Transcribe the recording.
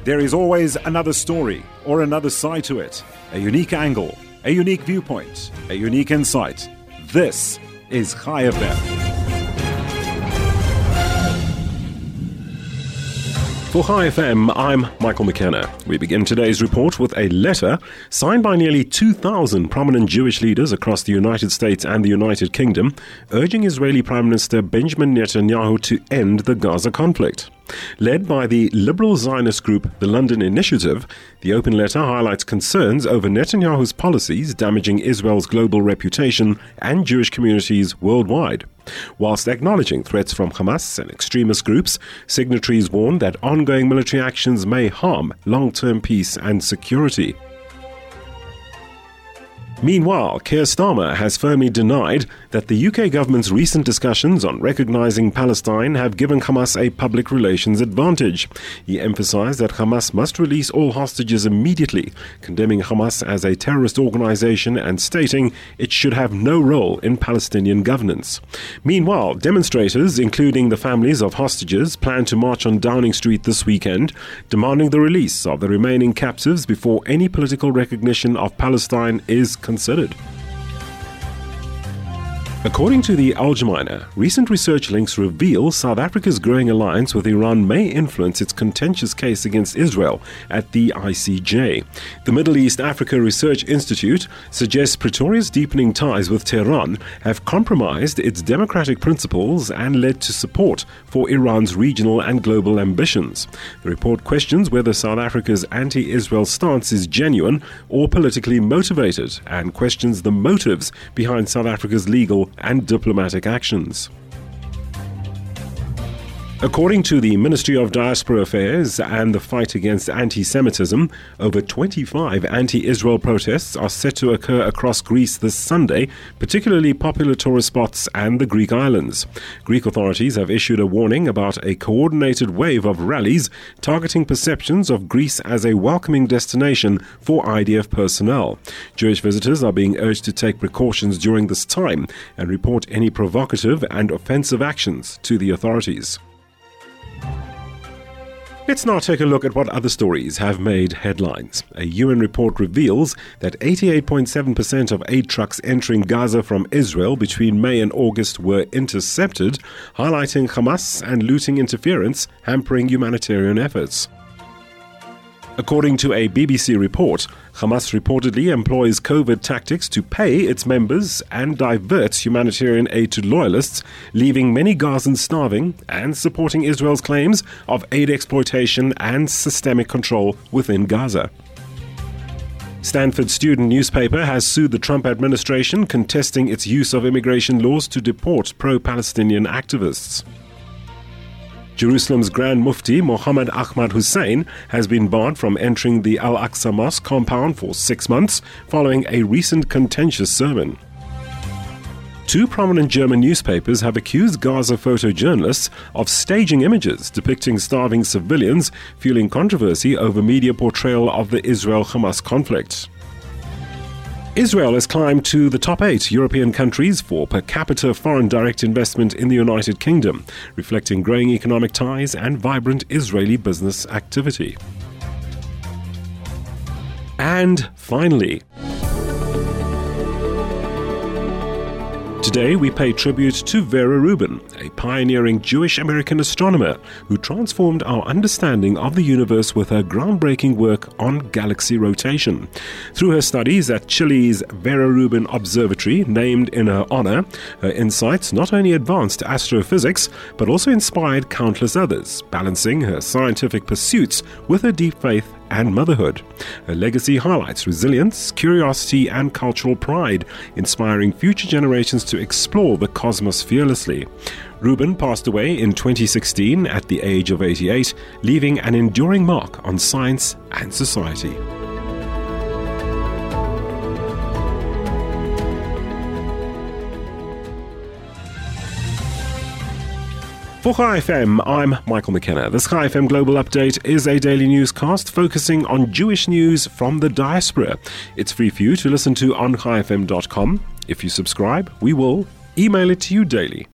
There is always another story or another side to it, a unique angle, a unique viewpoint, a unique insight. This is Chai FM. For Chai FM, I'm Michael McKenna. We begin today's report with a letter signed by nearly 2,000 prominent Jewish leaders across the United States and the United Kingdom, urging Israeli Prime Minister Benjamin Netanyahu to end the Gaza conflict. Led by the liberal Zionist group, the London Initiative, the open letter highlights concerns over Netanyahu's policies damaging Israel's global reputation and Jewish communities worldwide. Whilst acknowledging threats from Hamas and extremist groups, signatories warn that ongoing military actions may harm long-term peace and security. Meanwhile, Keir Starmer has firmly denied that the UK government's recent discussions on recognising Palestine have given Hamas a public relations advantage. He emphasised that Hamas must release all hostages immediately, condemning Hamas as a terrorist organisation and stating it should have no role in Palestinian governance. Meanwhile, demonstrators, including the families of hostages, plan to march on Downing Street this weekend, demanding the release of the remaining captives before any political recognition of Palestine is considered. According to the Al-Gemeiner, recent research links reveal South Africa's growing alliance with Iran may influence its contentious case against Israel at the ICJ. The Middle East Africa Research Institute suggests Pretoria's deepening ties with Tehran have compromised its democratic principles and led to support for Iran's regional and global ambitions. The report questions whether South Africa's anti-Israel stance is genuine or politically motivated and questions the motives behind South Africa's legal and diplomatic actions. According to the Ministry of Diaspora Affairs and the Fight Against Anti-Semitism, over 25 anti-Israel protests are set to occur across Greece this Sunday, particularly popular tourist spots and the Greek islands. Greek authorities have issued a warning about a coordinated wave of rallies targeting perceptions of Greece as a welcoming destination for IDF personnel. Jewish visitors are being urged to take precautions during this time and report any provocative and offensive actions to the authorities. Let's now take a look at what other stories have made headlines. A UN report reveals that 88.7% of aid trucks entering Gaza from Israel between May and August were intercepted, highlighting Hamas and looting interference hampering humanitarian efforts. According to a BBC report, Hamas reportedly employs covert tactics to pay its members and diverts humanitarian aid to loyalists, leaving many Gazans starving and supporting Israel's claims of aid exploitation and systemic control within Gaza. Stanford student newspaper has sued the Trump administration, contesting its use of immigration laws to deport pro-Palestinian activists. Jerusalem's Grand Mufti Mohammed Ahmad Hussein has been barred from entering the Al-Aqsa Mosque compound for 6 months following a recent contentious sermon. Two prominent German newspapers have accused Gaza photojournalists of staging images depicting starving civilians, fueling controversy over media portrayal of the Israel-Hamas conflict. Israel has climbed to the top 8 European countries for per capita foreign direct investment in the United Kingdom, reflecting growing economic ties and vibrant Israeli business activity. And finally, today we pay tribute to Vera Rubin, a pioneering Jewish-American astronomer who transformed our understanding of the universe with her groundbreaking work on galaxy rotation. Through her studies at Chile's Vera Rubin Observatory, named in her honor, her insights not only advanced astrophysics, but also inspired countless others, balancing her scientific pursuits with her deep faith and motherhood. Her legacy highlights resilience, curiosity, and cultural pride, inspiring future generations to explore the cosmos fearlessly. Rubin passed away in 2016 at the age of 88, leaving an enduring mark on science and society. For Chai FM, I'm Michael McKenna. This Chai FM Global Update is a daily newscast focusing on Jewish news from the diaspora. It's free for you to listen to on chaifm.com. If you subscribe, we will email it to you daily.